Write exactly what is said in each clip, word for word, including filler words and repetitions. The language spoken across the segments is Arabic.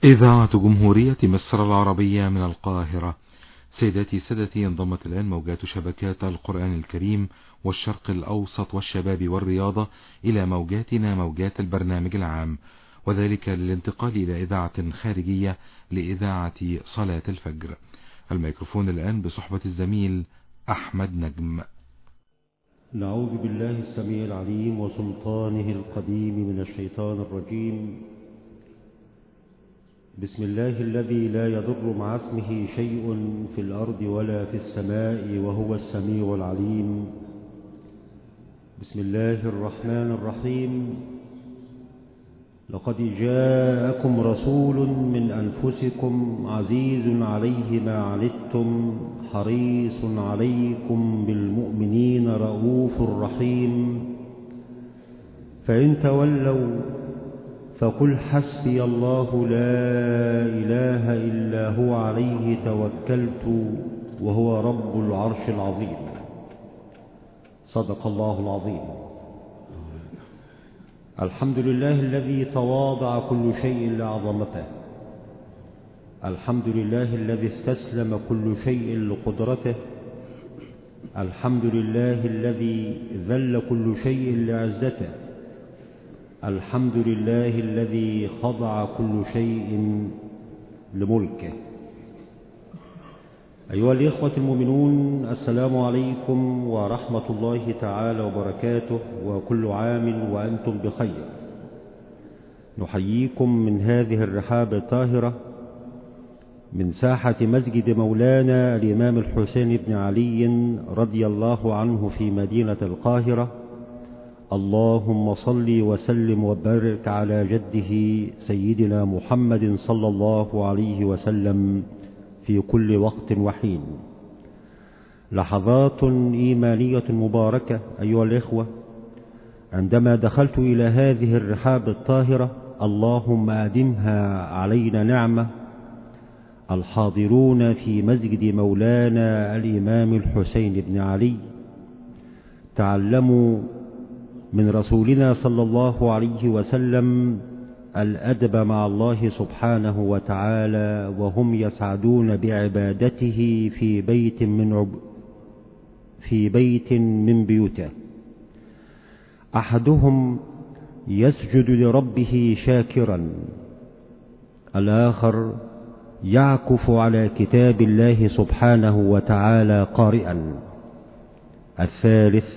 إذاعة جمهورية مصر العربية من القاهرة. سيداتي سادتي، انضمت الآن موجات شبكات القرآن الكريم والشرق الأوسط والشباب والرياضة إلى موجاتنا موجات البرنامج العام، وذلك للانتقال إلى إذاعة خارجية لإذاعة صلاة الفجر. الميكروفون الآن بصحبة الزميل أحمد نجم. نعوذ بالله السميع العليم وسلطانه القديم من الشيطان الرجيم. بسم الله الذي لا يضر مع اسمه شيء في الأرض ولا في السماء وهو السميع العليم. بسم الله الرحمن الرحيم. لقد جاءكم رسول من أنفسكم عزيز عليه ما عنتم حريص عليكم بالمؤمنين رؤوف رحيم. فإن تولوا فقل حسبي الله لا إله إلا هو عليه توكلت وهو رب العرش العظيم. صدق الله العظيم. الحمد لله الذي تواضع كل شيء لعظمته. الحمد لله الذي استسلم كل شيء لقدرته. الحمد لله الذي ذل كل شيء لعزته. الحمد لله الذي خضع كل شيء لملكه. أيها الإخوة المؤمنون، السلام عليكم ورحمة الله تعالى وبركاته، وكل عام وأنتم بخير. نحييكم من هذه الرحاب الطاهرة من ساحة مسجد مولانا الإمام الحسين بن علي رضي الله عنه في مدينة القاهرة. اللهم صل وسلم وبارك على جده سيدنا محمد صلى الله عليه وسلم في كل وقت وحين. لحظات إيمانية مباركة أيها الإخوة، عندما دخلت إلى هذه الرحاب الطاهرة اللهم أدمها علينا نعمة. الحاضرون في مسجد مولانا الإمام الحسين بن علي تعلموا من رسولنا صلى الله عليه وسلم الأدب مع الله سبحانه وتعالى، وهم يسعدون بعبادته في بيت من عب في بيت من بيوته. أحدهم يسجد لربه شاكرا، الآخر يعكف على كتاب الله سبحانه وتعالى قارئا، الثالث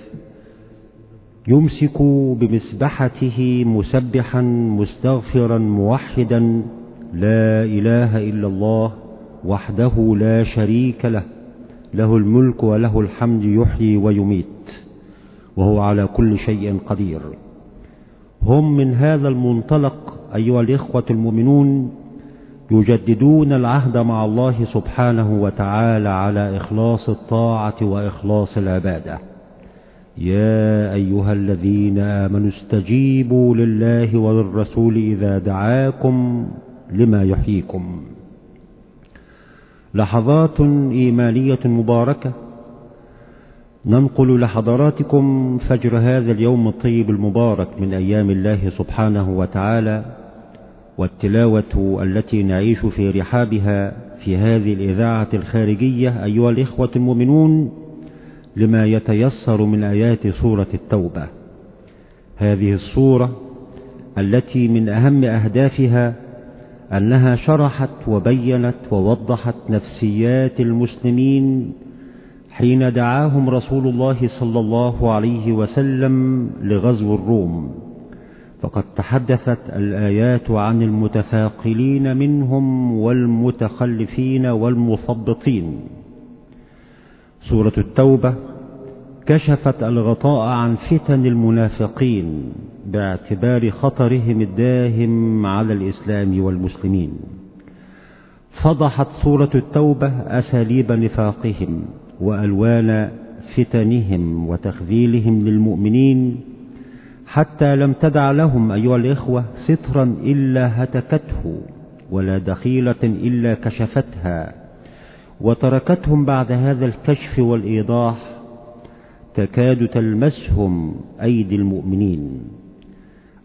يمسك بمسبحته مسبحا مستغفرا موحدا لا إله إلا الله وحده لا شريك له، له الملك وله الحمد يحيي ويميت وهو على كل شيء قدير. هم من هذا المنطلق أيها الإخوة المؤمنون يجددون العهد مع الله سبحانه وتعالى على إخلاص الطاعة وإخلاص العبادة. يا أيها الذين آمنوا استجيبوا لله وللرسول إذا دعاكم لما يحييكم. لحظات إيمانية مباركة ننقل لحضراتكم فجر هذا اليوم الطيب المبارك من أيام الله سبحانه وتعالى، والتلاوة التي نعيش في رحابها في هذه الإذاعة الخارجية أيها الإخوة المؤمنون لما يتيسر من آيات سورة التوبة. هذه السورة التي من أهم أهدافها أنها شرحت وبينت ووضحت نفسيات المسلمين حين دعاهم رسول الله صلى الله عليه وسلم لغزو الروم. فقد تحدثت الآيات عن المتثاقلين منهم والمتخلفين والمثبطين. سورة التوبة كشفت الغطاء عن فتن المنافقين باعتبار خطرهم الداهم على الإسلام والمسلمين. فضحت سورة التوبة أساليب نفاقهم وألوان فتنهم وتخذيلهم للمؤمنين، حتى لم تدع لهم أيها الإخوة سترا إلا هتكته، ولا دخيلة إلا كشفتها، وتركتهم بعد هذا الكشف والإيضاح تكاد تلمسهم أيدي المؤمنين.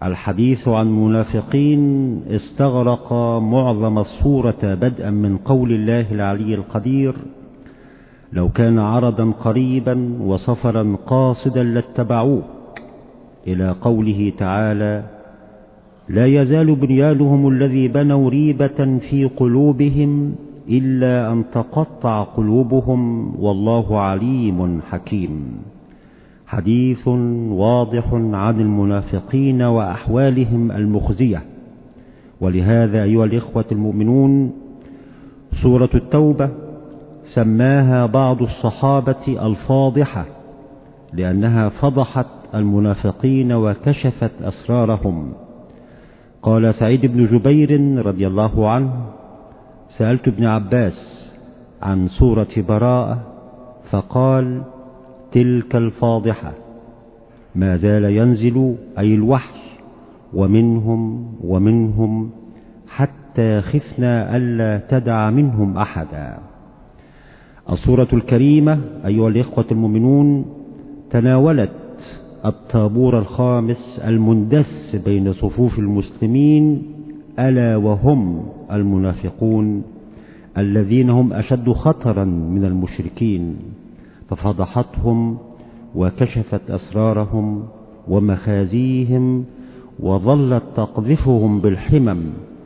الحديث عن منافقين استغرق معظم الصورة بدءا من قول الله العلي القدير: لو كان عرضا قريبا وسفرا قاصدا لاتبعوك، إلى قوله تعالى: لا يزال بنيانهم الذي بنوا ريبة في قلوبهم إلا أن تقطع قلوبهم والله عليم حكيم. حديث واضح عن المنافقين وأحوالهم المخزية. ولهذا أيها الإخوة المؤمنون، سورة التوبة سماها بعض الصحابة الفاضحة، لأنها فضحت المنافقين وكشفت أسرارهم. قال سعيد بن جبير رضي الله عنه: سألت ابن عباس عن سورة براءة فقال: تلك الفاضحة. ما زال ينزل أي الوحي ومنهم ومنهم حتى خفنا ألا تدع منهم أحدا. السورة الكريمة أيها الإخوة المؤمنون تناولت الطابور الخامس المندس بين صفوف المسلمين، ألا وهم المنافقون الذين هم أشد خطرا من المشركين، ففضحتهم وكشفت أسرارهم ومخازيهم، وظلت تقذفهم بالحمم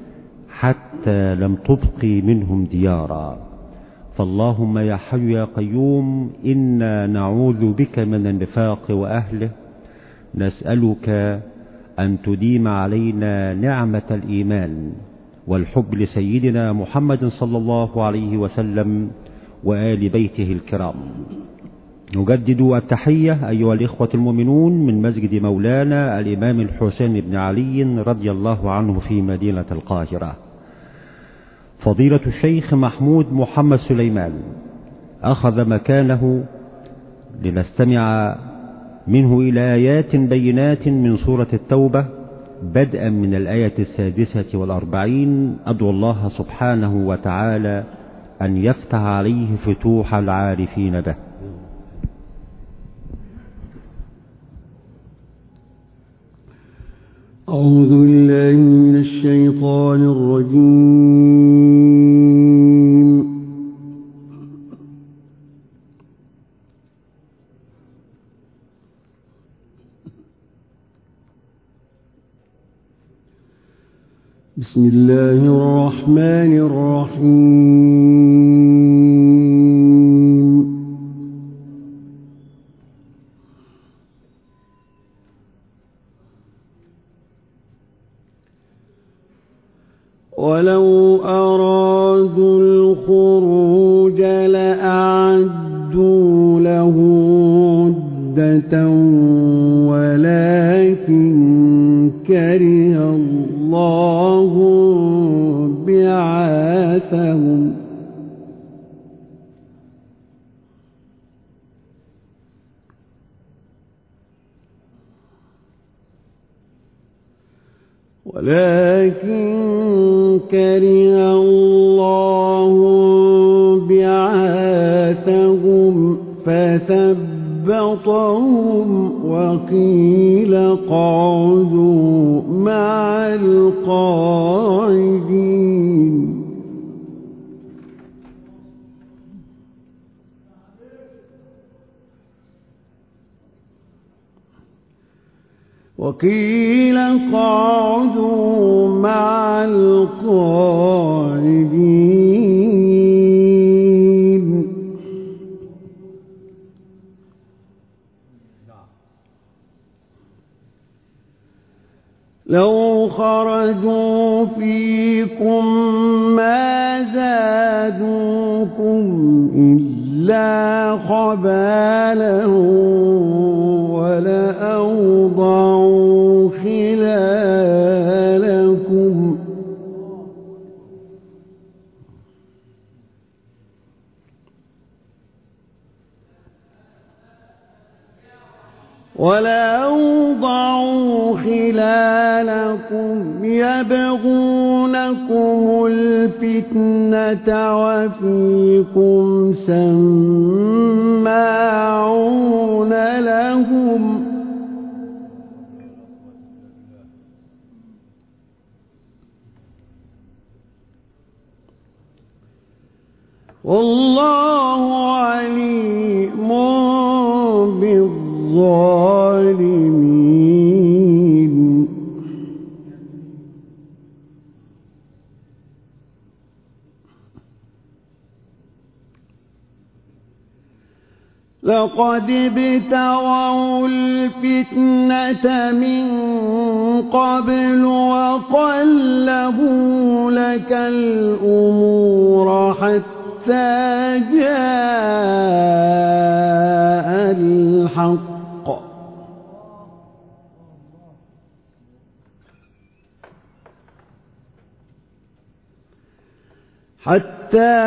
حتى لم تبقي منهم ديارا. فاللهم يا حي يا قيوم إنا نعوذ بك من النفاق وأهله، نسألك أن تديم علينا نعمة الإيمان والحب لسيدنا محمد صلى الله عليه وسلم وآل بيته الكرام. نجدد التحية أيها الإخوة المؤمنون من مسجد مولانا الإمام الحسين بن علي رضي الله عنه في مدينة القاهرة. فضيلة الشيخ محمود محمد سليمان أخذ مكانه لنستمع منه إلى آيات بينات من سورة التوبة، بدءا من الآية السادسة والأربعين. أدعو الله سبحانه وتعالى أن يفتح عليه فتوح العارفين به. أعوذ بالله من الشيطان الرجيم. بسم الله الرحمن الرحيم. ولو أرادوا الخروج لأعدوا له عدة ولكن كره الله بعاثهم ولكن كره الله بعاثهم فثبطهم وقيل اقعدوا مع القاعدين. وقيل اقعدوا مع القاعدين. لو خرجوا فيكم ما زادوكم إلا خبالا ولأوضعوا خلالكم ولأوضعوا خلالكم يبغونكم الفتنة وفيكم سماعون لهم والله عليم بالظالمين. لقد ابتغوا الفتنة من قبل وقلبوا لك الأمور حتى جاء الحق حتى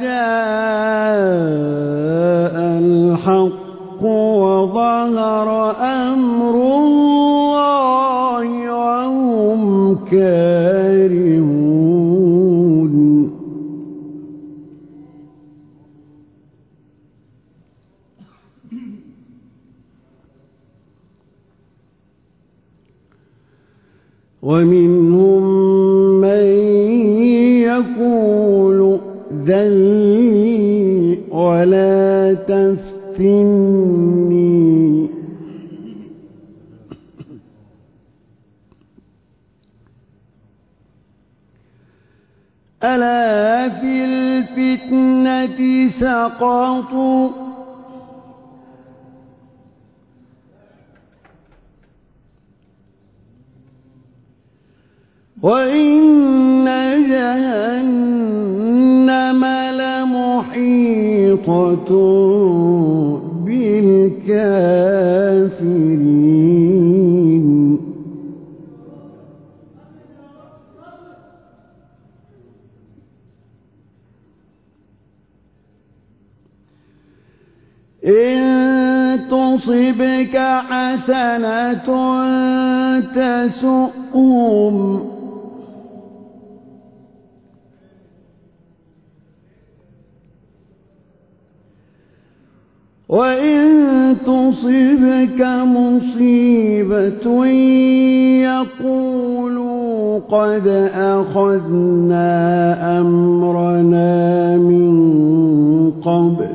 جاء الحق وظهر أمر الله وهم كارهون. ومنهم من يقول ذلني ولا تفتني ألا في الفتنة سقطوا وإن جهنم لمحيطة بالكافرين. إن تصبك حسنة تسؤهم وإن تصبك مصيبة يقولوا قد أخذنا أمرنا من قبل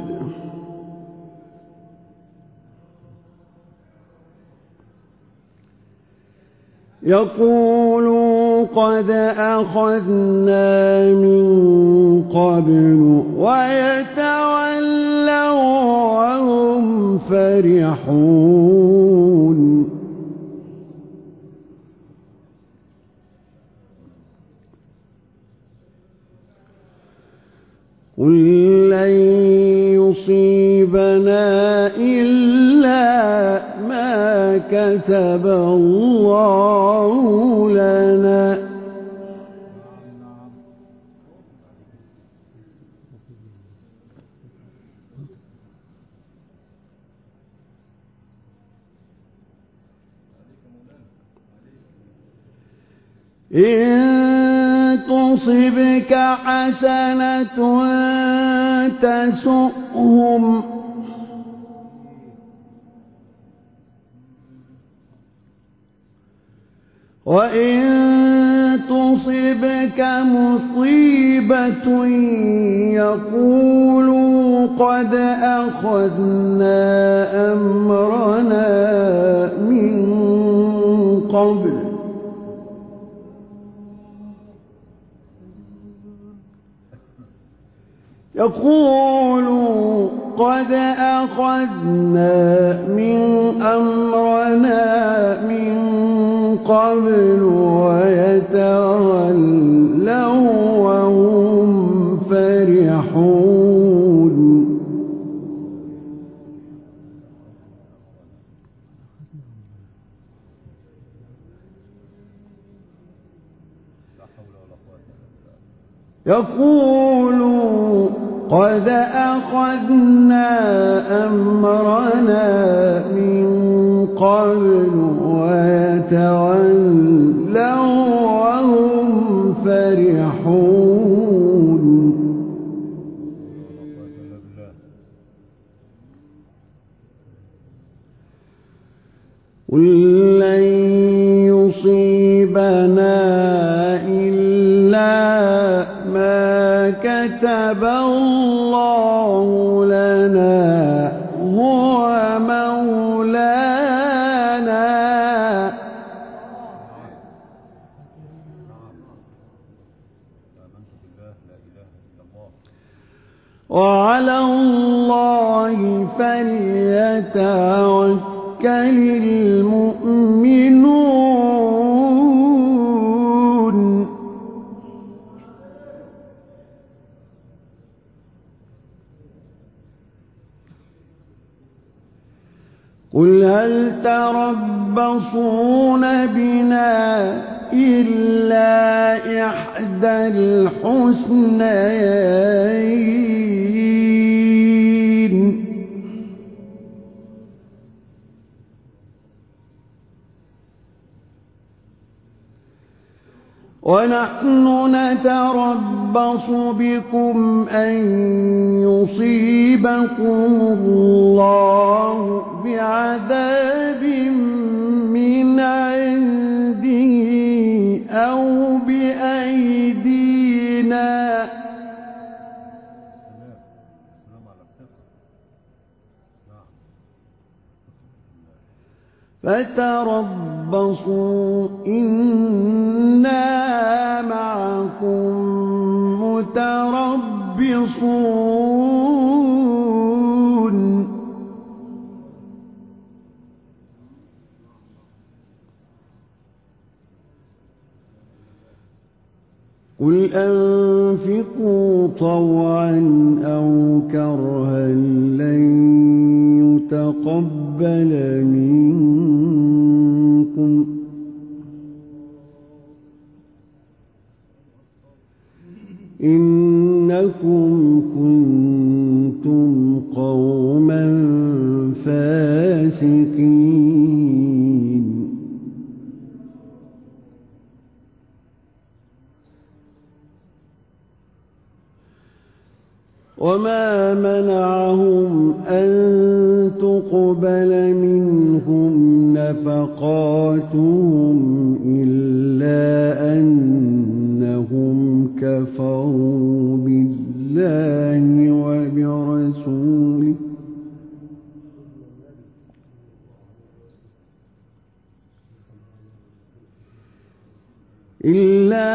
يقولوا قد أخذنا من قبل ويتولوا وهم فرحون. قل لن يصيبنا إلا ما كتب الله لنا إن تصبك حسنة تسؤهم وإن تصبك مصيبة يقولوا قد أخذنا أمرنا من قبل يقولوا قد أخذنا من أمرنا من قبل ويتولوا وهم فرحون. يقولوا قد أخذنا أمرنا من قبل ويتولوا وهم فرحون. قل لن يصيبنا إلا ما كتب الله لنا هو مولانا وعلى الله فليتوكل المؤمنون قل هل تربصون بنا إلا إحدى الحسنيين ونحن نتربص بكم أن يصيبكم الله بعذاب من عنده أو بأيدينا فتربصوا إنا معكم متربصون قل أنفقوا طوعا أو كرها لن يتقبل منكم إنكم كنتم قوما فاسقين وما منعهم أن تقبل منهم نفقاتهم إلا أنهم كفروا بالله وبرسوله إلا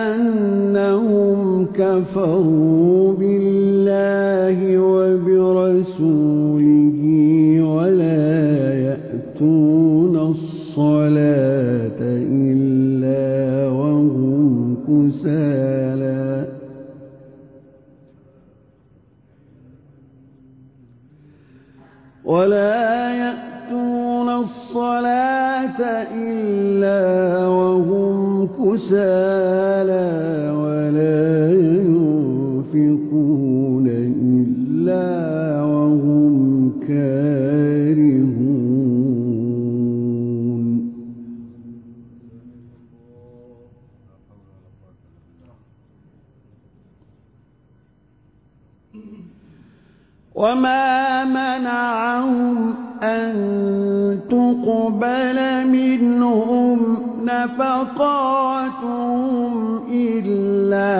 أنهم كفروا بالله وبرسوله ولا يأتون الصلاة إلا وهم كسالى ولا يأتون الصلاة إلا وهم كسالى ولا ينفقون إلا وهم كارهون وما منعهم أن تقبل منهم نفقاتهم إلا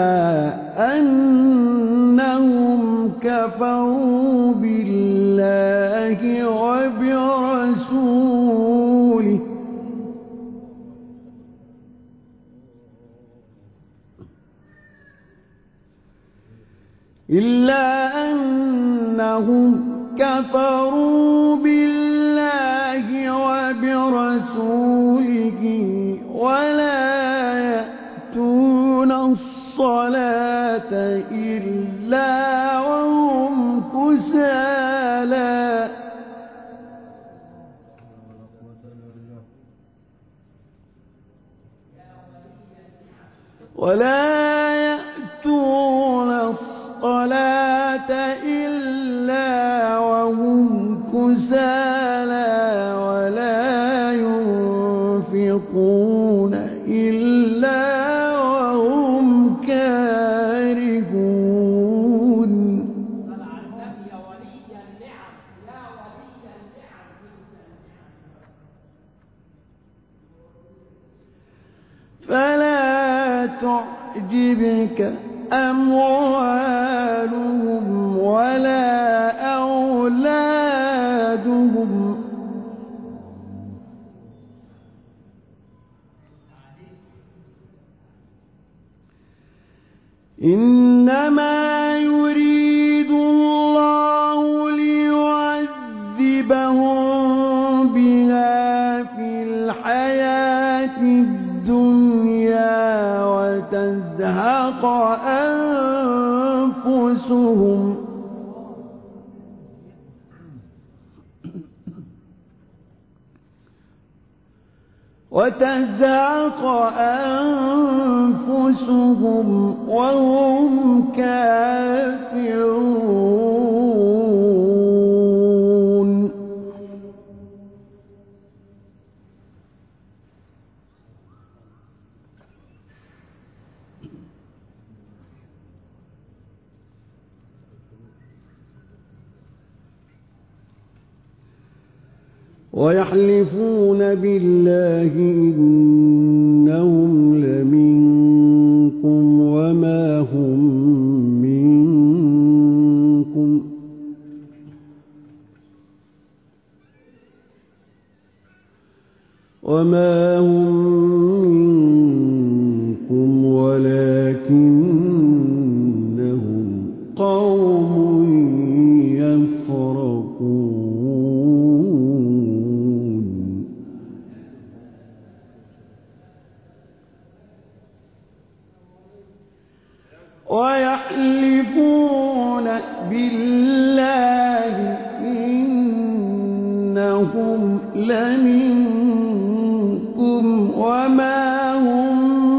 أنهم كفروا بالله وبرسوله إلا أنهم كفروا بالله وبرسوله ولا يأتون الصلاة إلا وهم كسالى ولا يأتون الصلاة إلا وهم كسالى ولا ينفقون إلا وهم كارهون فلا تعجبك أموالهم ولا أولادهم إنما يريد الله ليعذبهم بها في الحياة الدنيا وتزهق أنفسهم وتزهق أنفسهم وهم كافرون ويحلفون بالله إنهم لمنكم وما هم منكم وما هم منكم ولكنهم قوم يفرقون ويحلفون بالله إنهم لمنكم وما هم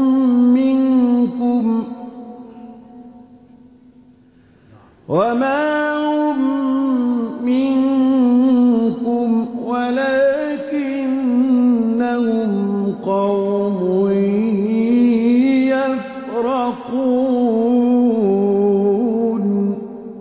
منكم وما هم منكم ولكنهم قوم يفرقون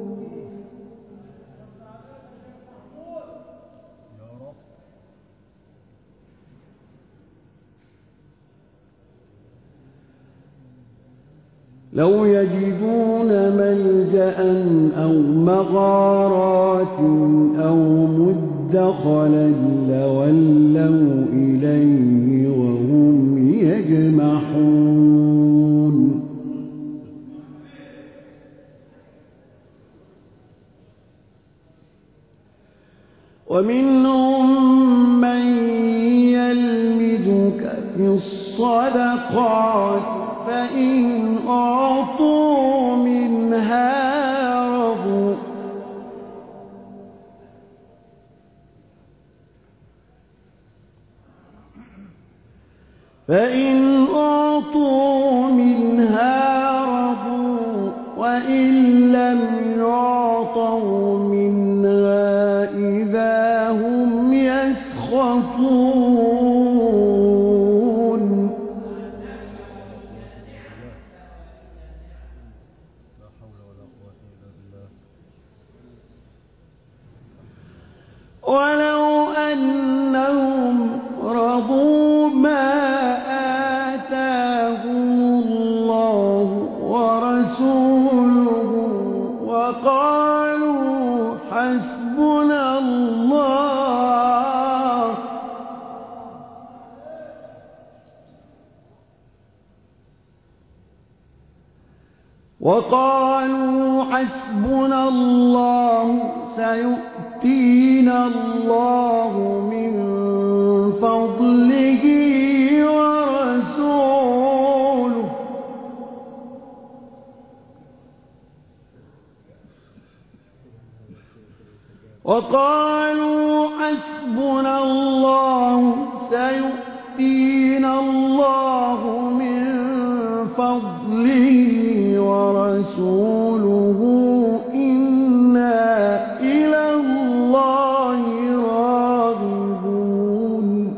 لو يجدون ملجأ أو مغارات أو مدخلا لولوا إليه وهم يجمحون ومنهم من يلمزك في الصدقات فإن أعطوا منها رضوا فإن أعطوا منها رضوا وإن لم يعطوا منها إذا هم يسخطون ولو أنهم رضوا ما آتاهم الله ورسوله وقالوا حسبنا الله وقالوا حسبنا الله سيؤتينا الله من فضله ورسوله وقالوا حسبنا الله سيؤتينا الله من فضله ورسوله إنا إلى الله راغبون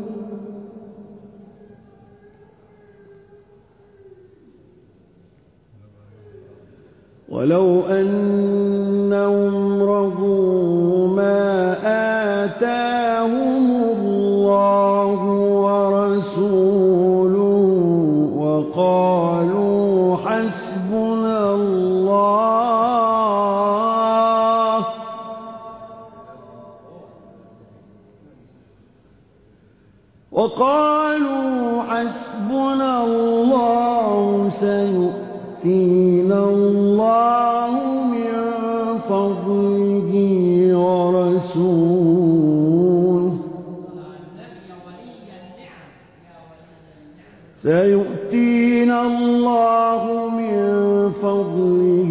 ولو أنهم رضوا ما آتاهم الله ورسوله وقالوا حسبنا الله وقالوا حسبنا الله سيؤتينا الله من فضله ورسوله سيؤتينا الله من فضله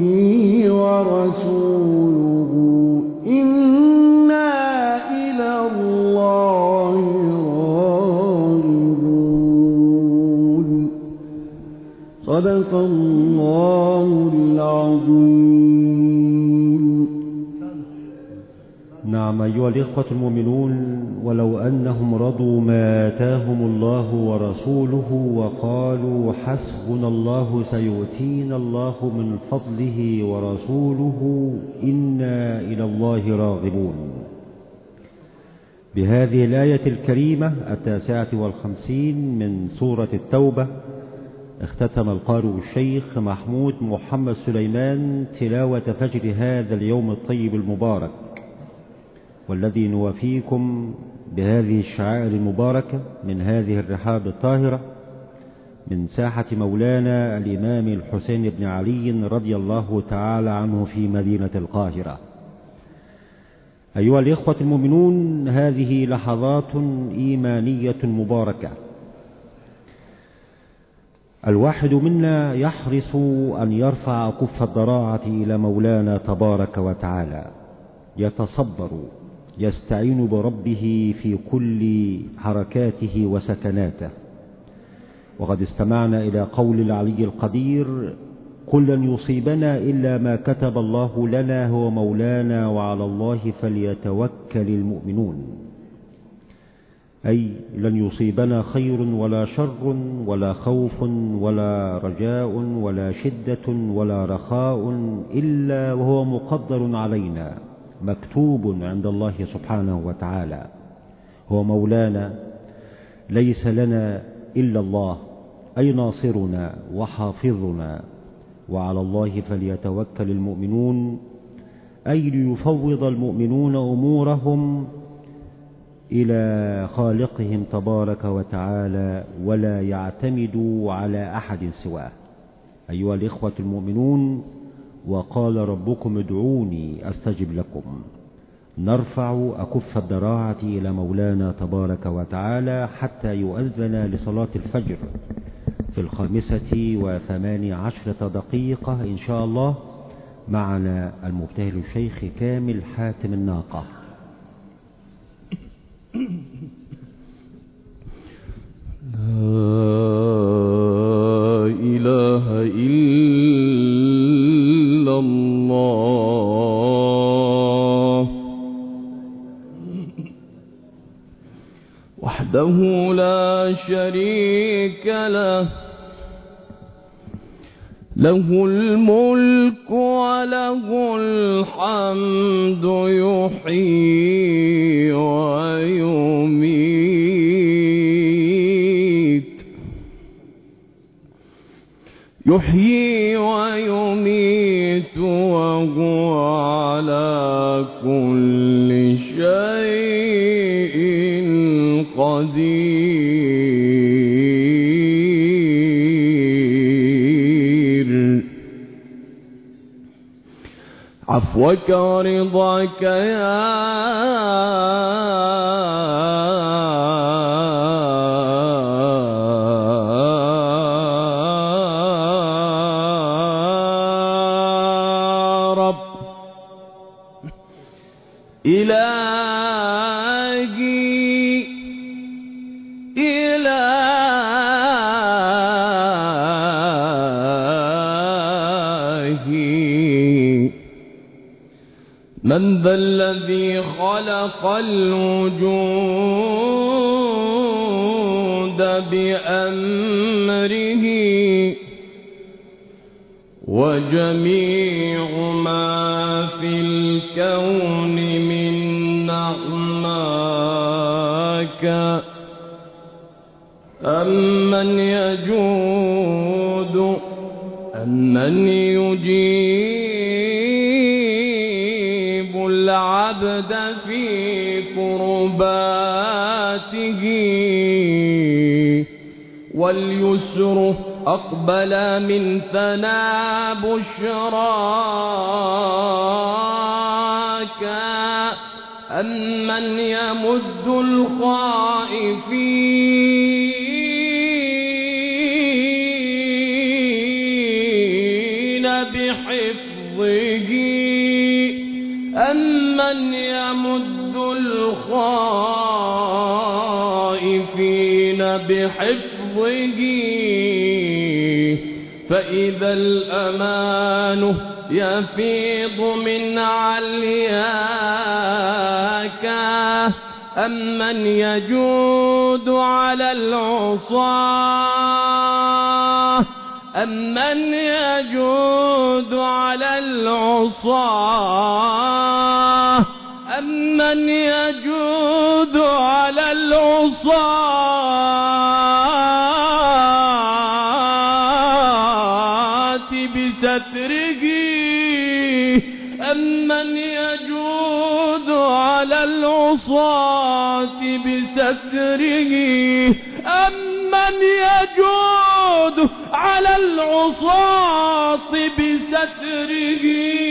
ورسوله إنا إلى الله راغبون. صدق الله العظيم. نعم أيها الإخوة المؤمنون، ولو أنهم رضوا ما آتاهم الله ورسوله وقالوا حسبنا الله سيؤتينا الله من فضله ورسوله إنا إلى الله راغبون. بهذه الآية الكريمة التاسعة والخمسين من سورة التوبة اختتم القارئ الشيخ محمود محمد سليمان تلاوة فجر هذا اليوم الطيب المبارك، والذي نوافيكم بهذه الشعائر المباركة من هذه الرحاب الطاهرة من ساحة مولانا الإمام الحسين بن علي رضي الله تعالى عنه في مدينة القاهرة. أيها الإخوة المؤمنون، هذه لحظات إيمانية مباركة. الواحد منا يحرص أن يرفع كف الضراعة إلى مولانا تبارك وتعالى، يتصبر، يستعين بربه في كل حركاته وسكناته. وقد استمعنا إلى قول العلي القدير: قل لن يصيبنا إلا ما كتب الله لنا هو مولانا وعلى الله فليتوكل المؤمنون. أي لن يصيبنا خير ولا شر ولا خوف ولا رجاء ولا شدة ولا رخاء إلا وهو مقدر علينا، مكتوب عند الله سبحانه وتعالى. هو مولانا، ليس لنا إلا الله، أي ناصرنا وحافظنا. وعلى الله فليتوكل المؤمنون، أي ليفوض المؤمنون أمورهم إلى خالقهم تبارك وتعالى ولا يعتمدوا على أحد سواه. أيها الإخوة المؤمنون، وقال ربكم ادعوني أستجب لكم. نرفع أكف الضراعة إلى مولانا تبارك وتعالى حتى يؤذن لصلاة الفجر في الخامسة وثماني عشرة دقيقة إن شاء الله. معنا المبتهل الشيخ كامل حاتم الناقة. لا إله إلا الله وحده لا شريك له، له الملك وله الحمد يحيي ويميت يحيي ويميت وهو على كل شيء قدير. عفوك ورضاك يا رب إلهي إلهي من ذا الذي خلق الوجود بأمره وجميع ما في الكون من نعماك، أمن يجود أمن يجيب العبد في كرباته واليسر أقبل من ثنا بشراك أمن يمد الخائفين بحفظه أمن يمد الخائفين بحفظه فإذا الأمان يفيض من علياك أمن يجود على العصاة أمن يجود على العصاة أمن يجود على العصاة بستره أمن يجود على العصاة بستره أمن يجود على العصاة بستره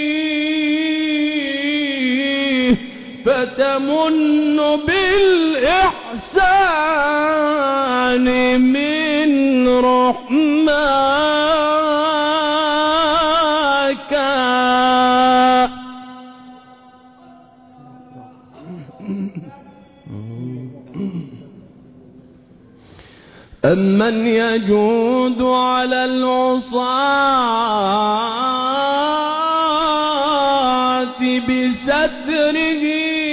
فتمن بالإحسان من رحماك أمن يجود على العصاة بستره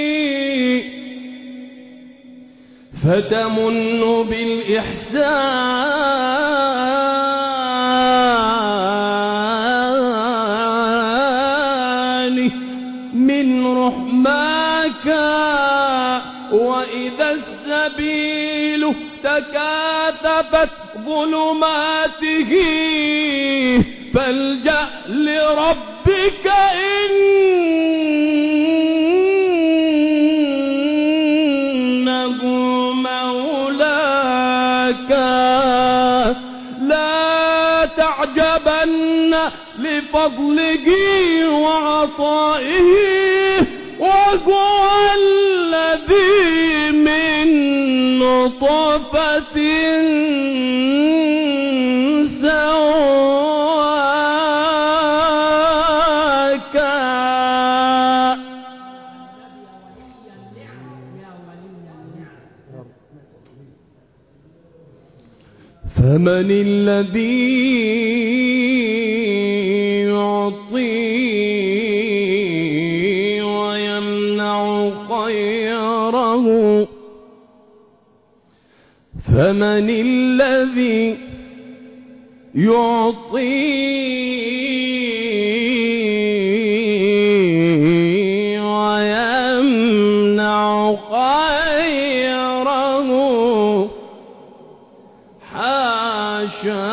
فتمن بالإحسان من رحماك وإذا السبيل تكاثفت ظلماته فالجأ لربك إنه مولاك لا تعجبن لفضله وعطائه وهو الذي من نطفة سواك فمن الذي يعطي ويمنع خيره فمن الذي يعطي ويمنع خيره حاشا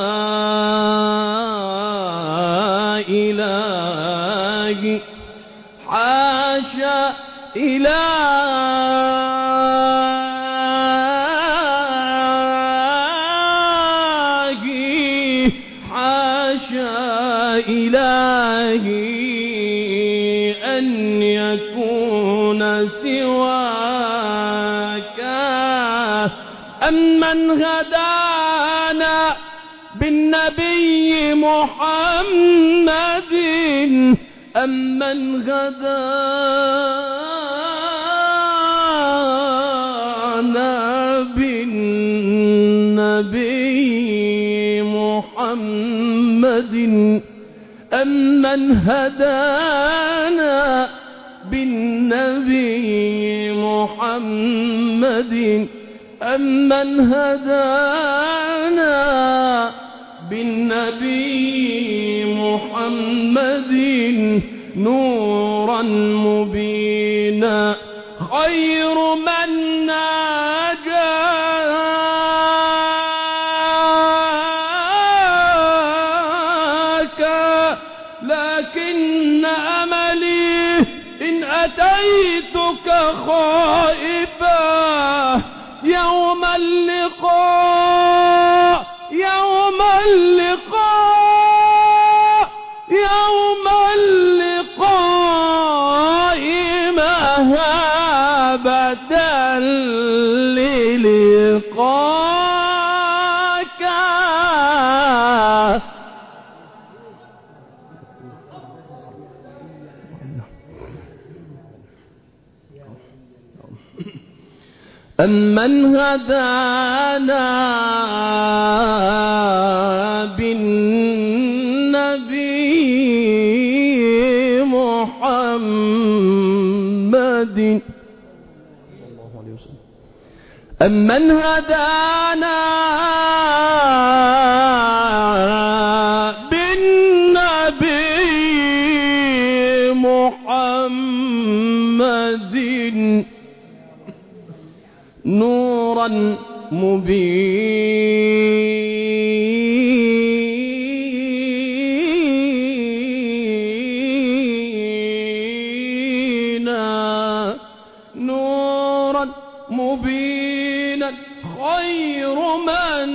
إلهي حاشا إلهي حاشا إلهي أن يكون سواك أمن هدانا بالنبي محمد أمن هدانا بالنبي محمد أمن هدانا بالنبي محمد أمن هدانا بالنبي محمد نورا مبينا خير من ناجاك لكن أملي إن أتيتك خائفا يوم اللقاء اللقاء يوم اللقاء مهابة للقاك. أمن هدانا بالنبي محمد أمن هدانا بالنبي محمد نورا مبينا نورا مبينا خير من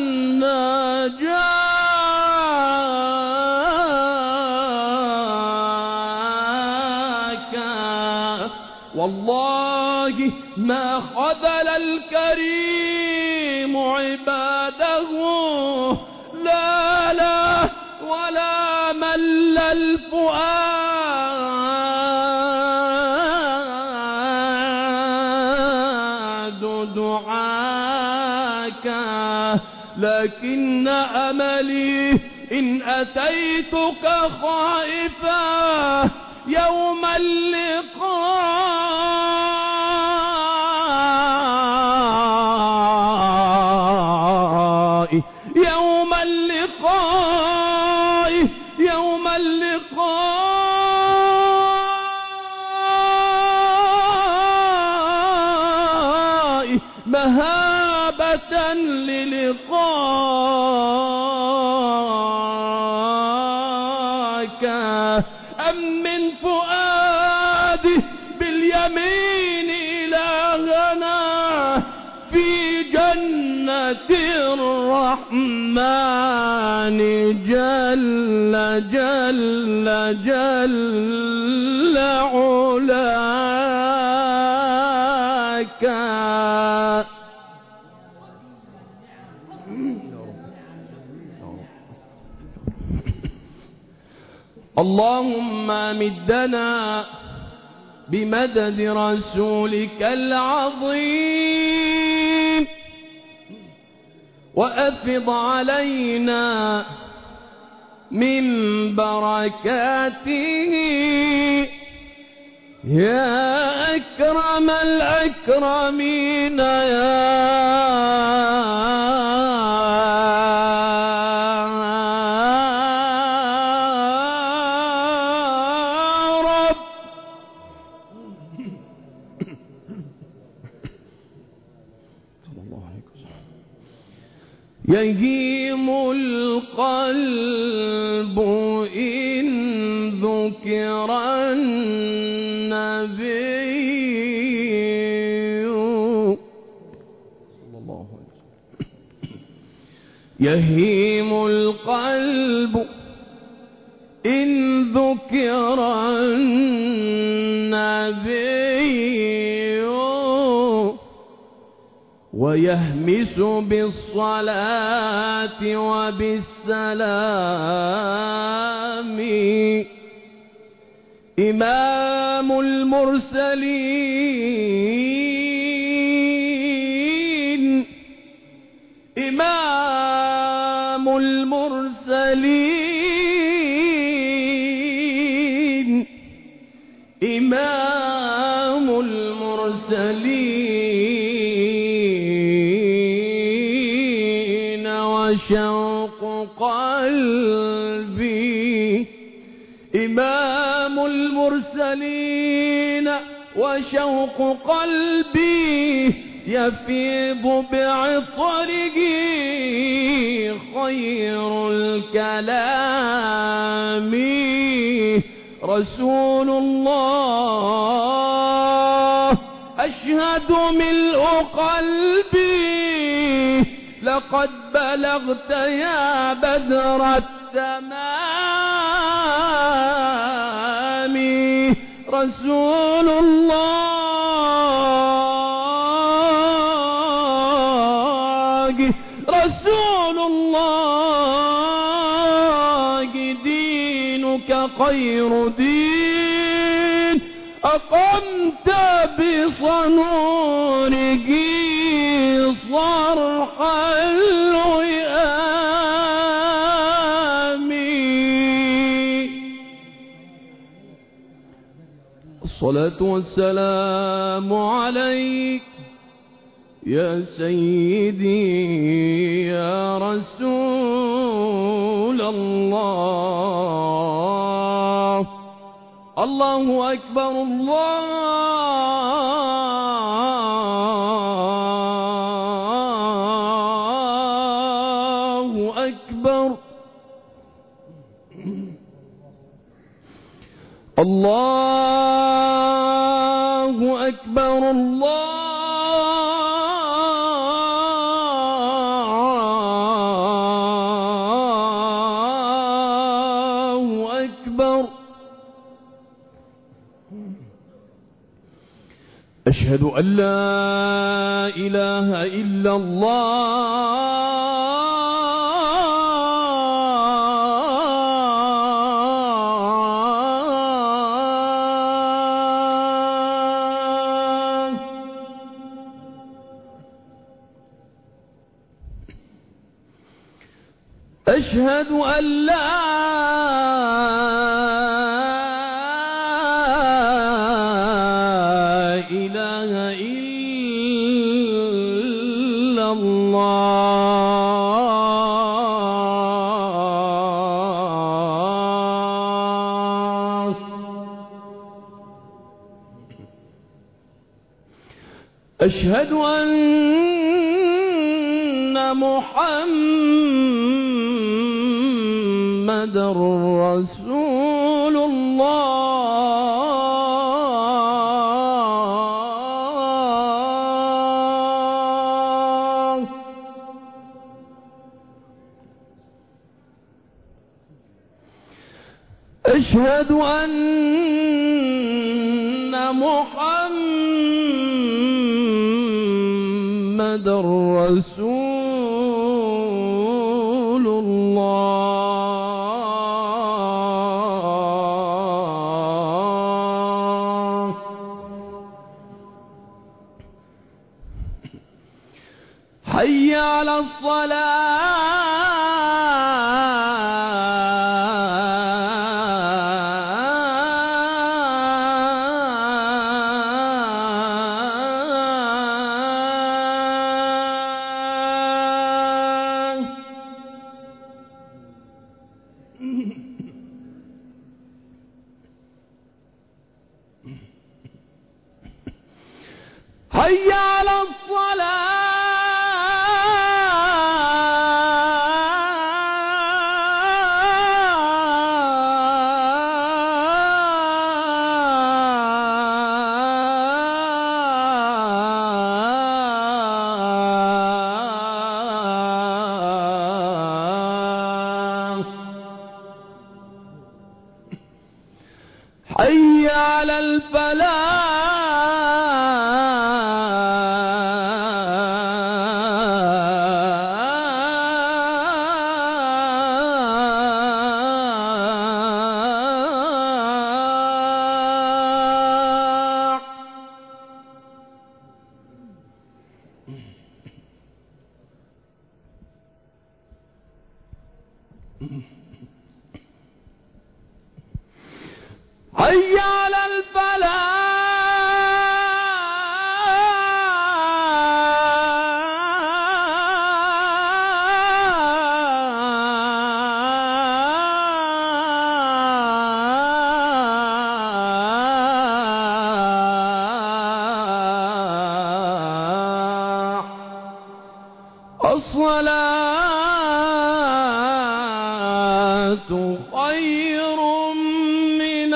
ناجاك. والله ما خذل الكريم عباده لا لا ولا مل الفؤاد دعاك. لكن أملي إن أتيتك خائفا يوم اللقاء يوم اللقاء يوم اللقاء مهابة للقاك. أم من فؤادي باليمين إلهنا في جنة الرحمن جل جل جل علاك. اللهم مدنا بمدد رسولك العظيم وأفض علينا من بركاته يا أكرم الأكرمين يا يهيم القلب إن ذكر النبي صلى الله عليه وسلم. يهيم القلب إن ذكر النبي ويهمس بالصلاة وبالسلام إمام المرسلين إمام المرسلين إمام المرسلين وشوق قلبي إمام المرسلين وشوق قلبي يفيض بعطره خير الكلام رسول الله أشهد ملء قلبي لقد بلغت يا بدر التمام رسول الله رسول الله دينك خير دين أقمت بصنوره صرح الوئام الصلاة والسلام عليك يا سيدي يا رسول الله الله أكبر الله أكبر الله أكبر الله أكبر أشهد أن لا إله إلا الله أشهد أن لا أشهد أن محمد رسول الله أشهد أن محمد رسول الله حي على حي على الصلاة حي على الفلاح حي على الفلاح الصلاة خير من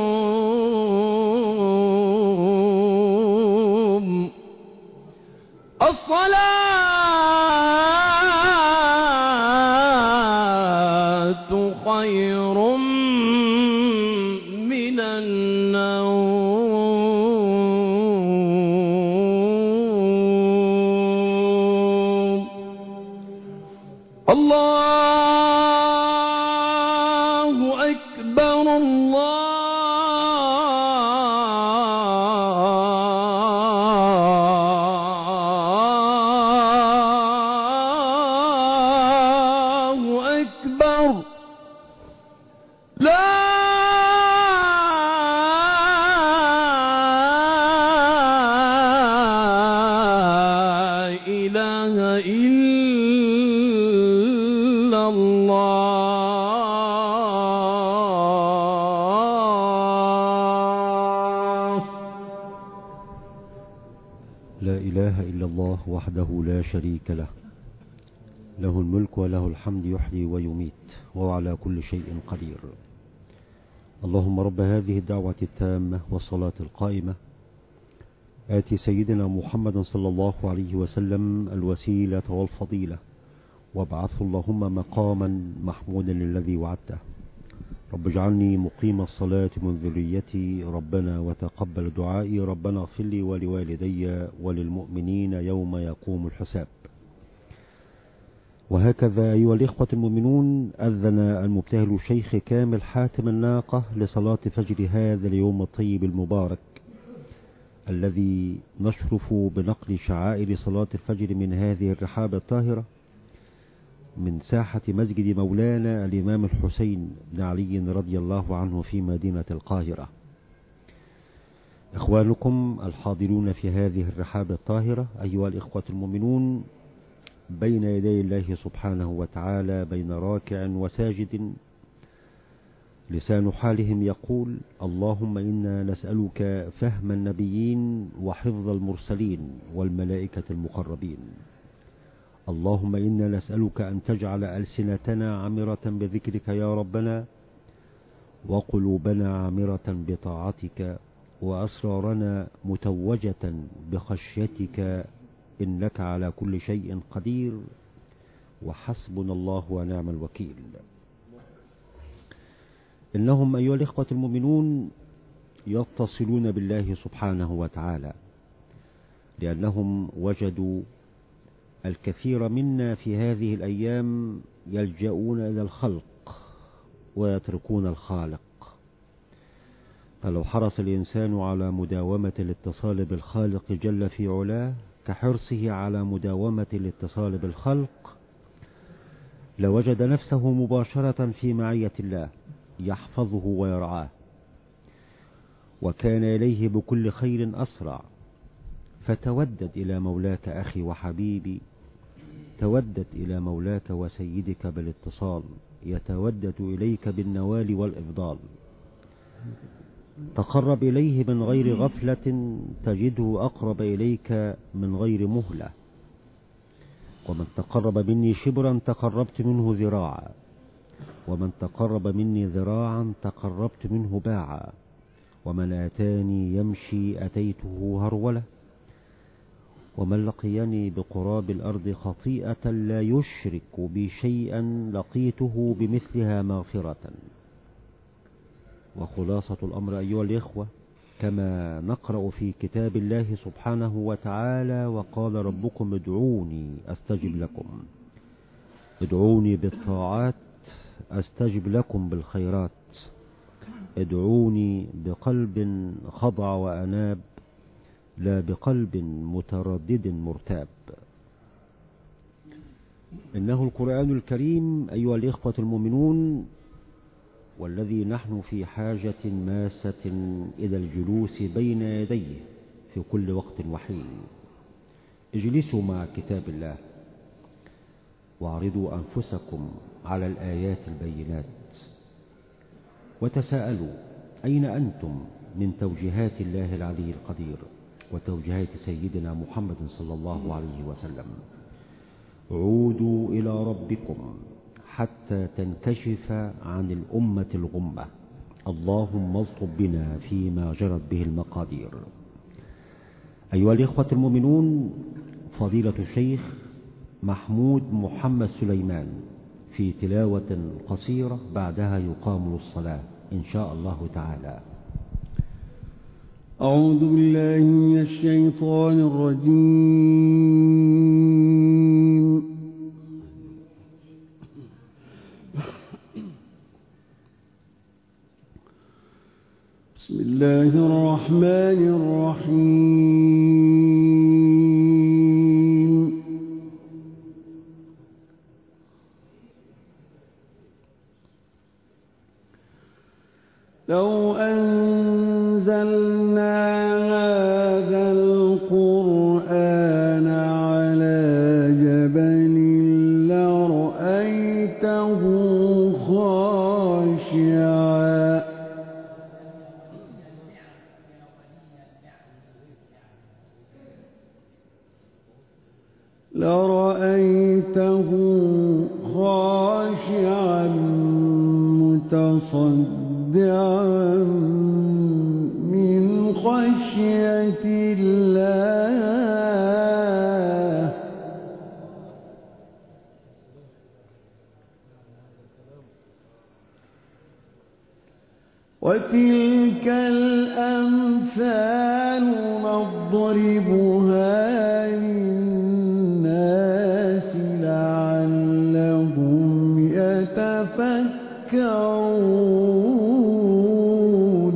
النوم الصلاة خير من النوم. الله أكبر الله أكبر لا إله إلا الله. لا إله إلا الله وحده لا شريك له، له الملك وله الحمد، يحيي ويميت وهو على كل شيء قدير. اللهم رب هذه الدعوة التامة والصلاة القائمة، آتي سيدنا محمد صلى الله عليه وسلم الوسيلة والفضيلة، وابعثه اللهم مقاما محمودا الذي وعدته. رب اجعلني مقيم الصلاة من ذريتي، ربنا وتقبل دعائي، ربنا اغفر لي ولوالدي وللمؤمنين يوم يقوم الحساب. وهكذا أيها الإخوة المؤمنون، أذن المبتهل الشيخ كامل حاتم الناقة لصلاة فجر هذا اليوم الطيب المبارك، الذي نشرف بنقل شعائر صلاة الفجر من هذه الرحاب الطاهرة من ساحة مسجد مولانا الإمام الحسين بن علي رضي الله عنه في مدينة القاهرة. إخوانكم الحاضرون في هذه الرحاب الطاهرة أيها الإخوة المؤمنون، بين يدي الله سبحانه وتعالى بين راكع وساجد، لسان حالهم يقول: اللهم إنا نسألك فهم النبيين وحفظ المرسلين والملائكة المقربين. اللهم إنا نسألك أن تجعل ألسنتنا عامرة بذكرك يا ربنا، وقلوبنا عامرة بطاعتك، وأسرارنا متوجة بخشيتك، إنك على كل شيء قدير، وحسبنا الله ونعم الوكيل. إنهم أيها الإخوة المؤمنون يتصلون بالله سبحانه وتعالى، لأنهم وجدوا الكثير منا في هذه الأيام يلجؤون إلى الخلق ويتركون الخالق. فلو حرص الإنسان على مداومة الاتصال بالخالق جل في علاه كحرصه على مداومة الاتصال بالخلق، لوجد نفسه مباشرة في معية الله يحفظه ويرعاه، وكان إليه بكل خير أسرع. فتودد إلى مولاك أخي وحبيبي، تودد إلى مولاك وسيدك بالاتصال، يتودد إليك بالنوال والإفضال. تقرب إليه من غير غفلة تجده أقرب إليك من غير مهلة. ومن تقرب مني شبرا تقربت منه ذراعا، ومن تقرب مني ذراعا تقربت منه باعا، ومن آتاني يمشي أتيته هرولة، ومن لقيني بقراب الأرض خطيئة لا يشرك بي شيئا لقيته بمثلها مغفرة. وخلاصة الأمر أيها الإخوة، كما نقرأ في كتاب الله سبحانه وتعالى: وقال ربكم ادعوني أستجب لكم، ادعوني بالطاعات أستجب لكم بالخيرات، ادعوني بقلب خضع وأناب، لا بقلب متردد مرتاب. إنه القرآن الكريم أيها الإخوة المؤمنون، والذي نحن في حاجة ماسة إلى الجلوس بين يديه في كل وقت وحين. اجلسوا مع كتاب الله واعرضوا أنفسكم على الآيات البينات، وتساءلوا أين أنتم من توجيهات الله العلي القدير وتوجيهات سيدنا محمد صلى الله عليه وسلم. عودوا إلى ربكم حتى تنكشف عن الأمة الغمة. اللهم الطف بنا فيما جرت به المقادير. أيها الإخوة المؤمنون، فضيلة الشيخ محمود محمد سليمان في تلاوة قصيرة بعدها يقام للصلاة إن شاء الله تعالى. أعوذ بالله من الشيطان الرجيم. بسم الله الرحمن الرحيم. لو أنزلنا هذا القرآن على جبل لرأيته خاشعا لرأيته خاشعا متصدعا من خشية الله. وتلك الأمثال نضربها للناس لعلهم يتفكرون.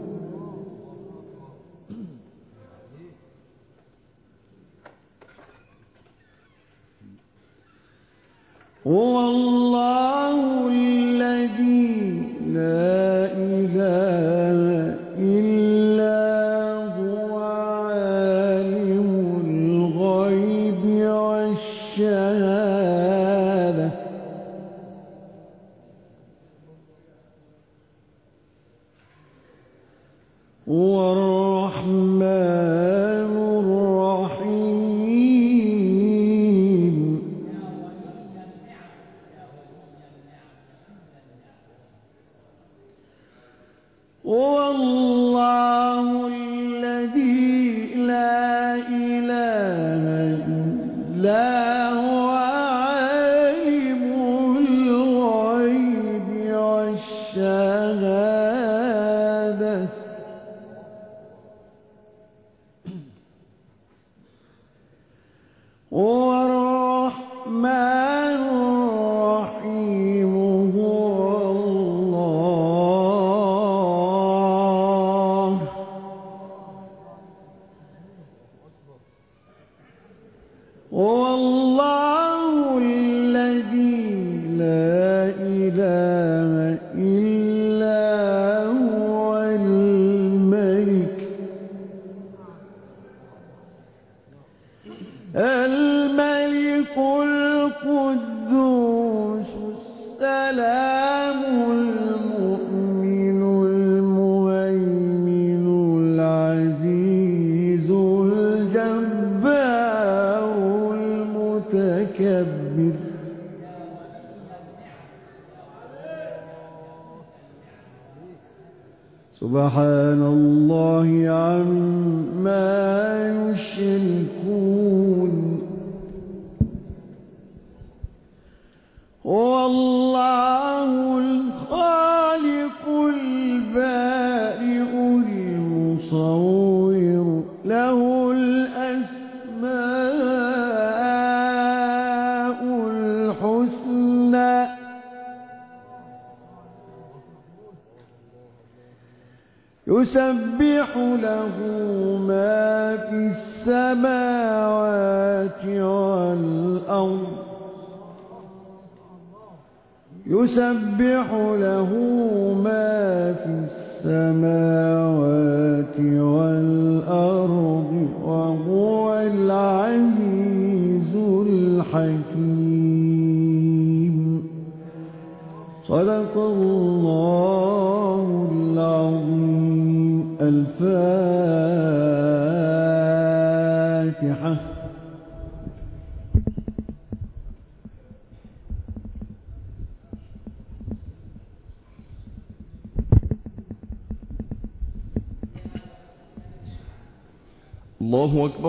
هو الله الذي لا إله إلا هو عالم الغيب والشهادة هو الرحمن الرحيم. هو الله الذي لا إله إلا هو عالم الغيب والشهادة هو الرحمن الرحيم. هو الله هو الله الذي لا إله إلا هو الملك الملك القدوس السلام المؤمن المهيمن العزيز الجبار المتكبر. سبحان الله عما يشركون. هو الله الخالق البارئ المصور له الأسماء الحسنى يسبح له ما في السماوات والأرض يسبح له ما في السماوات والأرض وهو العزيز الحكيم. صدق الله العظيم. الفاتحة. الله أكبر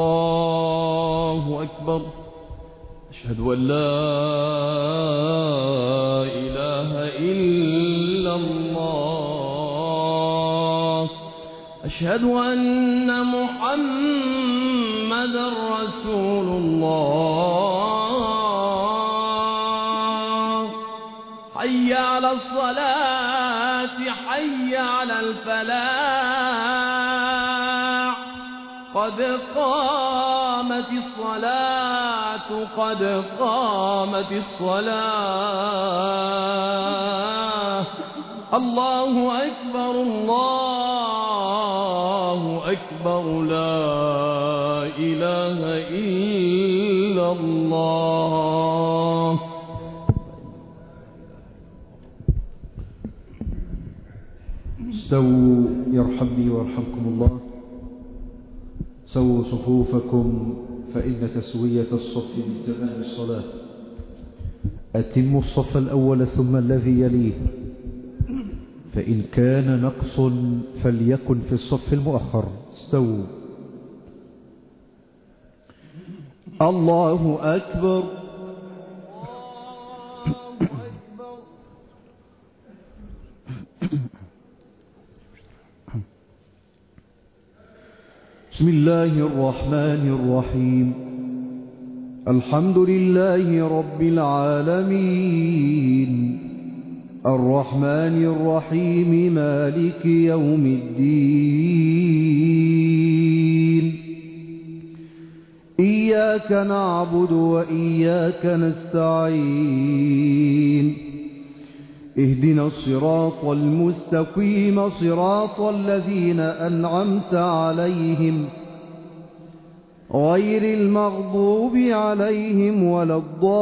الله أكبر. أشهد أن لا إله إلا الله. أشهد أن محمدا رسول الله. حي على الصلاة حي على الفلاح. قد قامت الصلاة قد قامت الصلاة. الله أكبر الله أكبر. لا إله إلا الله. استووا يرحمني ويرحمكم الله. سووا صفوفكم فإن تسوية الصف من تمام الصلاة. أتموا الصف الأول ثم الذي يليه، فإن كان نقص فليكن في الصف المؤخر. استووا. الله أكبر. بسم الله الرحمن الرحيم. الحمد لله رب العالمين الرحمن الرحيم مالك يوم الدين. إياك نعبد وإياك نستعين. اهدنا الصراط المستقيم صراط الذين أنعمت عليهم غير المغضوب عليهم ولا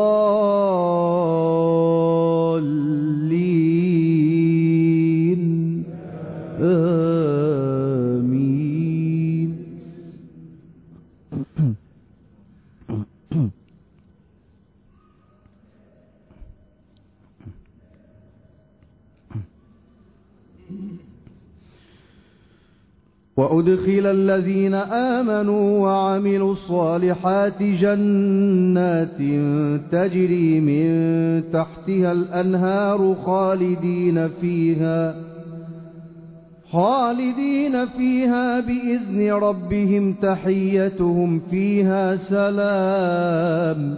الضالين. آمين. وأدخل الذين آمنوا وعملوا الصالحات جنات تجري من تحتها الأنهار خالدين فيها خالدين فيها بإذن ربهم تحيتهم فيها سلام.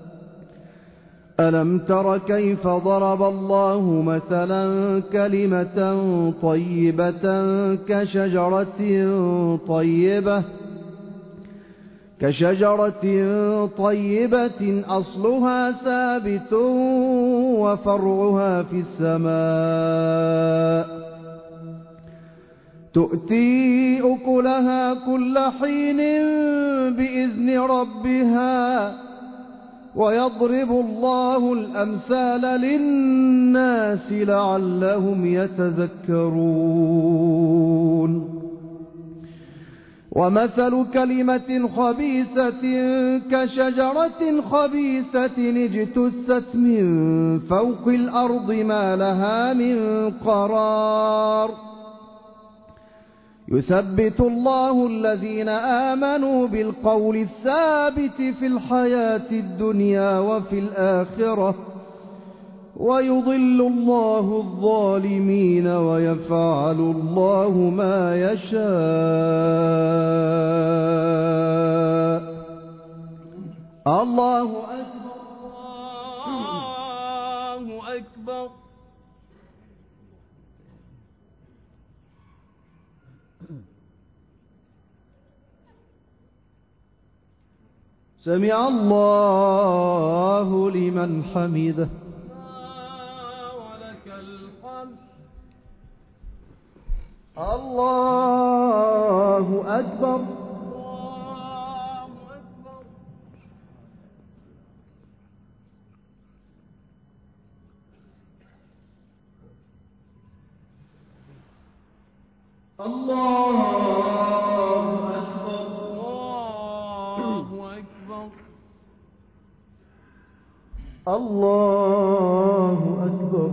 ألم تر كيف ضرب الله مثلا كلمة طيبة كشجرة طيبة كشجرة طيبة أصلها ثابت وفرعها في السماء تؤتي أكلها كل حين بإذن ربها ويضرب الله الأمثال للناس لعلهم يتذكرون. ومثل كلمة خبيثة كشجرة خبيثة اجتثت من فوق الأرض ما لها من قرار. يثبت الله الذين آمنوا بالقول الثابت في الحياة الدنيا وفي الآخرة ويضل الله الظالمين ويفعل الله ما يشاء. الله أكبر الله أكبر. سمع الله لمن حمده. ولك الحمد. الله أكبر. الله أكبر. الله أكبر.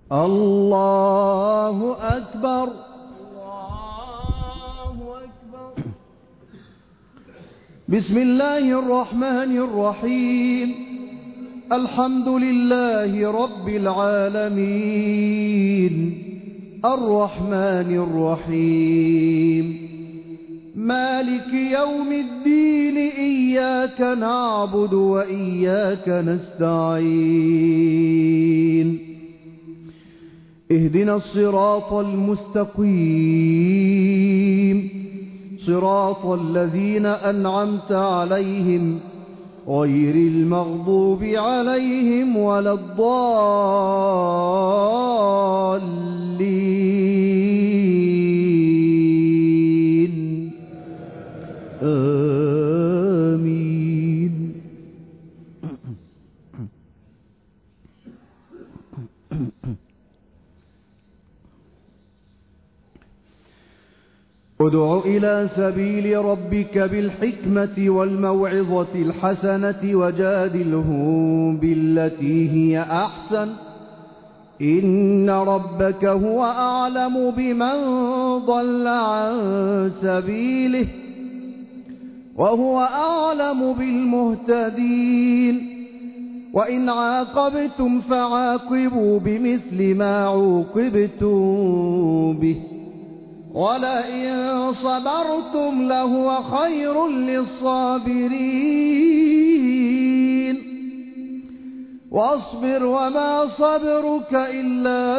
الله أكبر. الله أكبر. بسم الله الرحمن الرحيم. الحمد لله رب العالمين الرحمن الرحيم مالك يوم الدين إياك نعبد وإياك نستعين اهدنا الصراط المستقيم صراط الذين أنعمت عليهم غير المغضوب عليهم ولا الضالين آمين. ادع إلى سبيل ربك بالحكمة والموعظة الحسنة وجادلهم بالتي هي أحسن إن ربك هو أعلم بمن ضل عن سبيله وهو أعلم بالمهتدين. وإن عاقبتم فعاقبوا بمثل ما عوقبتم به ولئن صبرتم لهو خير للصابرين. واصبر وما صبرك إلا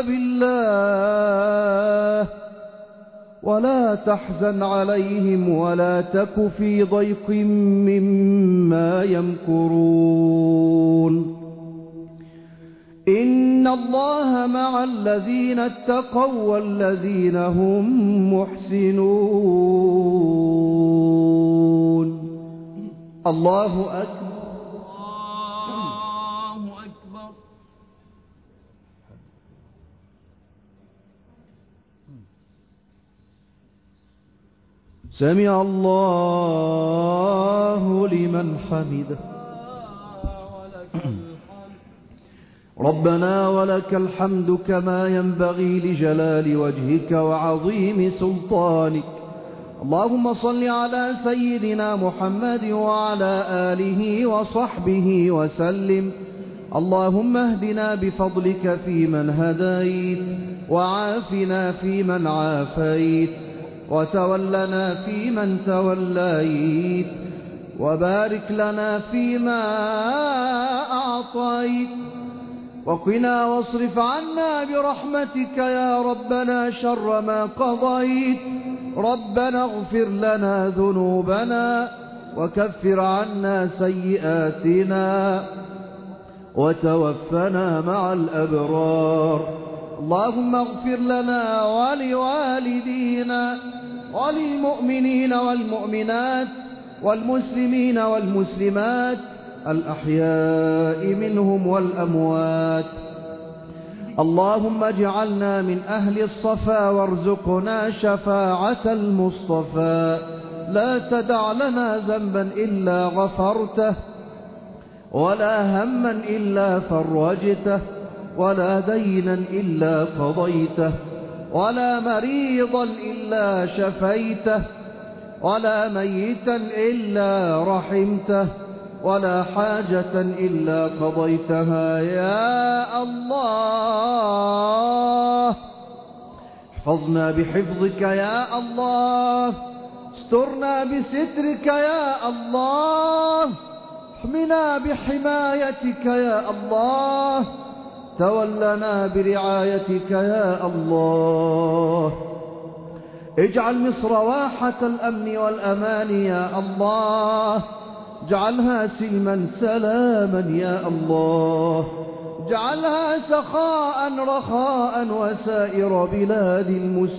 بالله ولا تحزن عليهم ولا تك في ضيق مما يمكرون. إن الله مع الذين اتقوا والذين هم محسنون. الله أكبر. الله أكبر. سمع الله لمن حمده. ربنا ولك الحمد كما ينبغي لجلال وجهك وعظيم سلطانك. اللهم صل على سيدنا محمد وعلى آله وصحبه وسلم. اللهم اهدنا بفضلك فيمن هديت وعافنا فيمن عافيت وتولنا فيمن توليت وبارك لنا فيما أعطيت وقنا واصرف عنا برحمتك يا ربنا شر ما قضيت. ربنا اغفر لنا ذنوبنا وكفر عنا سيئاتنا وتوفنا مع الأبرار. اللهم اغفر لنا ولوالدينا وللمؤمنين والمؤمنات والمسلمين والمسلمات الأحياء منهم والأموات. اللهم اجعلنا من أهل الصفا وارزقنا شفاعة المصطفى. لا تدع لنا ذنبا إلا غفرته ولا هما إلا فرجته ولا دينا إلا قضيته ولا مريضا إلا شفيته ولا ميتا إلا رحمته ولا حاجة إلا قضيتها يا الله. احفظنا بحفظك يا الله. استرنا بسترك يا الله. احمنا بحمايتك يا الله. تولنا برعايتك يا الله. اجعل مصر واحة الأمن والأمان يا الله. اجعلها سلما سلاما يا الله. اجعلها سخاء رخاء وسائر بلاد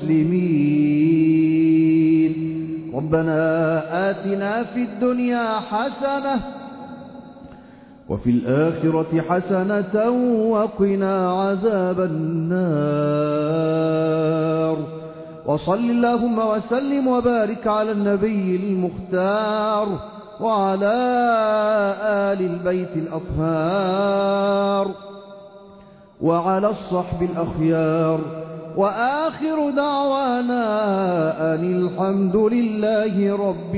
المسلمين. ربنا آتنا في الدنيا حسنة وفي الآخرة حسنة وقنا عذاب النار. وصل اللهم وسلم وبارك على النبي المختار وعلى آل البيت الأطهار وعلى الصحب الأخيار، وآخر دعوانا أن الحمد لله رب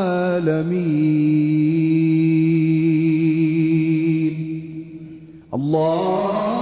العالمين. الله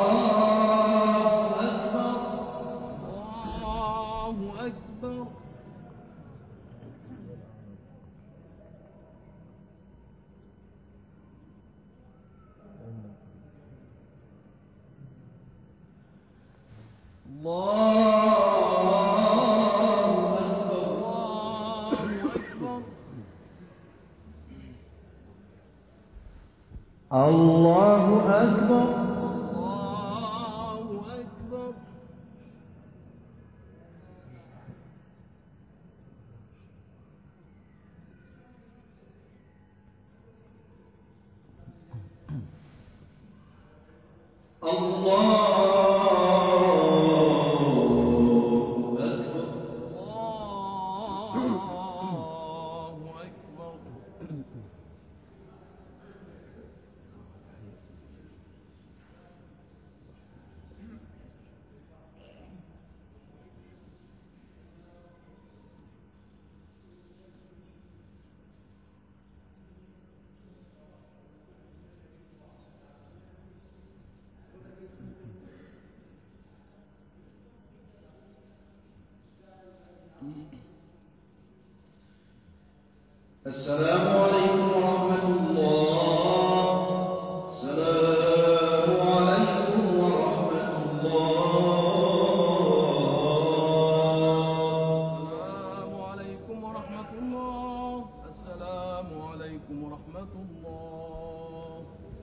الله أكبر. الله أكبر. السلام عليكم ورحمة الله. السلام عليكم ورحمة الله. السلام عليكم ورحمة الله. السلام عليكم ورحمة الله.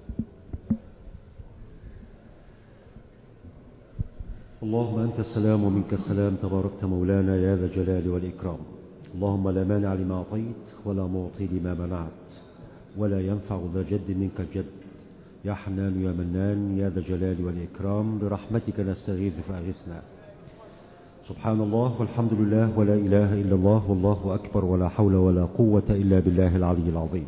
اللهم أنت السلام ومنك السلام، تباركت مولانا يا ذا الجلال والإكرام. اللهم لا مانع لما أعطيت ولا معطي لما منعت ولا ينفع ذا جد منك الجد. يا حنان يا منان يا ذا الجلال والإكرام، برحمتك نستغيث فأغثنا. سبحان الله والحمد لله ولا إله إلا الله والله أكبر ولا حول ولا قوة إلا بالله العلي العظيم.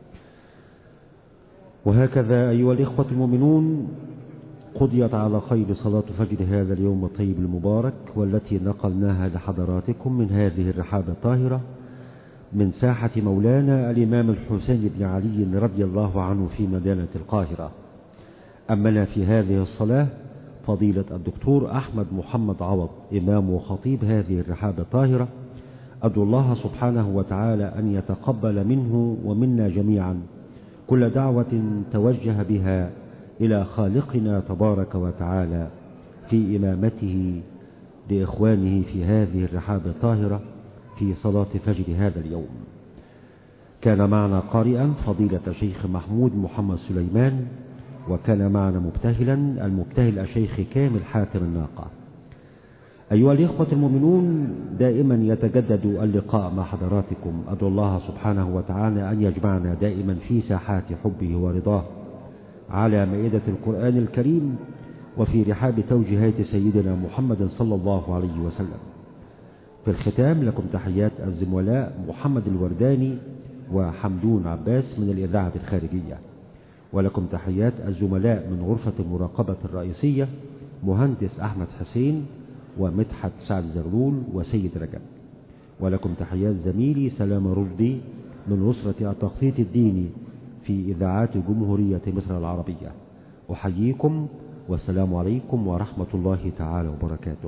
وهكذا أيها الإخوة المؤمنون قضيت على خير صلاة فجر هذا اليوم الطيب المبارك، والتي نقلناها لحضراتكم من هذه الرحابة الطاهرة من ساحة مولانا الإمام الحسين بن علي رضي الله عنه في مدينة القاهرة. أمنا في هذه الصلاة فضيلة الدكتور أحمد محمد عوض، إمام وخطيب هذه الرحابة الطاهرة. أدعو الله سبحانه وتعالى أن يتقبل منه ومنا جميعا كل دعوة توجه بها إلى خالقنا تبارك وتعالى في إمامته لإخوانه في هذه الرحابة الطاهرة في صلاة فجر هذا اليوم. كان معنا قارئا فضيلة الشيخ محمود محمد سليمان، وكان معنا مبتهلا المبتهل الشيخ كامل حاتم الناقة. أيها الإخوة المؤمنون، دائما يتجدد اللقاء مع حضراتكم. أدعو الله سبحانه وتعالى أن يجمعنا دائما في ساحات حبه ورضاه على مائدة القرآن الكريم وفي رحاب توجيهات سيدنا محمد صلى الله عليه وسلم. في الختام لكم تحيات الزملاء محمد الورداني وحمدون عباس من الإذاعة الخارجية، ولكم تحيات الزملاء من غرفة المراقبة الرئيسية مهندس أحمد حسين ومدحت سعد زغلول وسيد رجب، ولكم تحيات زميلي سلام رشدي من أسرة التخطيط الديني في إذاعات جمهورية مصر العربية. أحييكم والسلام عليكم ورحمة الله تعالى وبركاته.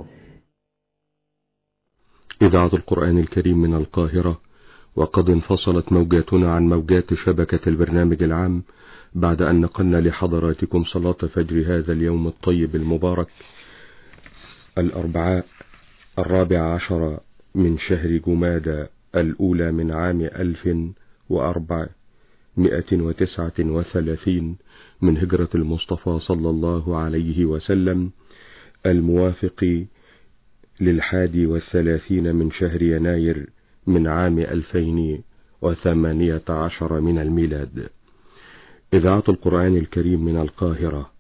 إذاعة القرآن الكريم من القاهرة، وقد انفصلت موجاتنا عن موجات شبكة البرنامج العام بعد أن نقلنا لحضراتكم صلاة فجر هذا اليوم الطيب المبارك الأربعاء الرابع عشر من شهر جمادى الأولى من عام ألف وأربعمائة وتسعة وثلاثين من هجرة المصطفى صلى الله عليه وسلم، الموافق للحادي والثلاثين من شهر يناير من عام ألفين وثمانية عشر من الميلاد. إذاعة القرآن الكريم من القاهرة